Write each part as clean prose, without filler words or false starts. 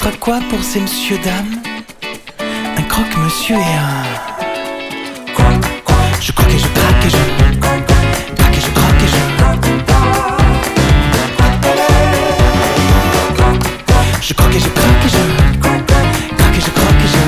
sera quoi pour ces monsieur dames? Un croque-monsieur et un... Je croque et je craque et je... Craque et je croque et je... Je croque et je craque et je... Craque et je croque et je...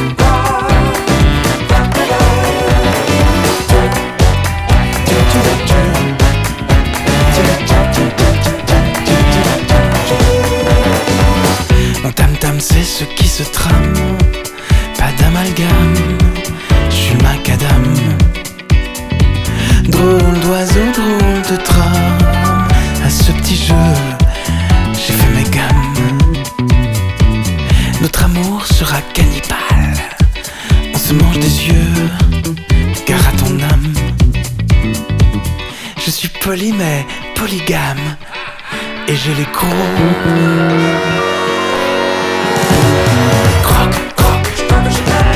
Mon tam-tam c'est ce qui se trame, pas d'amalgame, je suis le macadam. Drôle d'oiseau, drôle de trame, à ce petit jeu, j'ai fait mes gammes. Notre amour sera cannibale, on se mange des yeux, gare à ton âme. Je suis poli mais polygame, et j'ai les crocs. Croque, croque,